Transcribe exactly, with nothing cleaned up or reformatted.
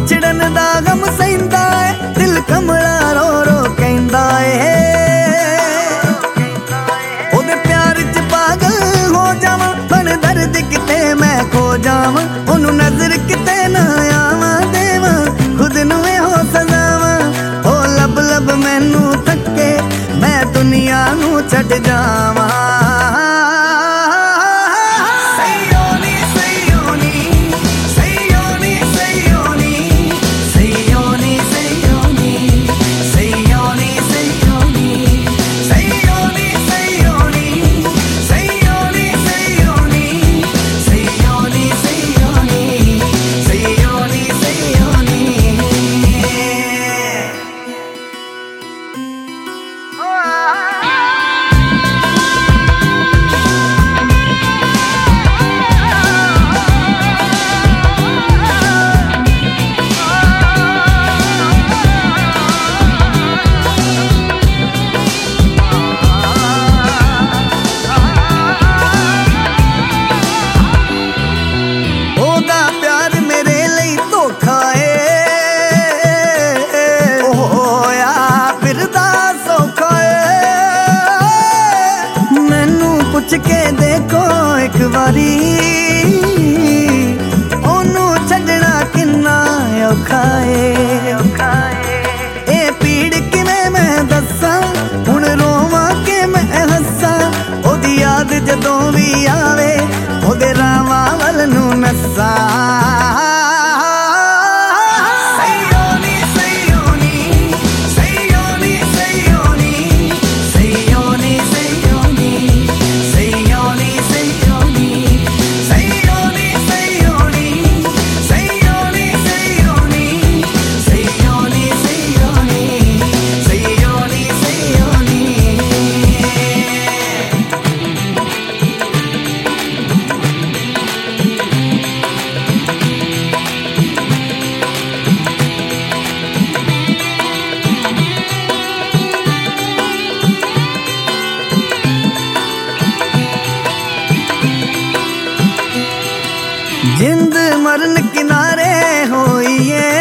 विछड़न दा गम सहिंदा है, दिल कमला रो रो कहंदा है। ओदे प्यार च पागल हो जावां, बन दर्द किते मैं खो जावां, ओनू नजर किते ना आवां देवां, खुद नू हो सजावां। ओ लब लब मैनू थके, मैं दुनिया नू छड्ड जावां। पुछ के देखो एक बारी, ओनू छड्डना किन्ना औखा है। ए पीड़ किवें मैं दस्सां, हुण रोवां के मैं हस्सां, ओदी याद जदों भी आवे, ओदे रावां वल नू नस्सां। जिंद मरन किनारे होइए,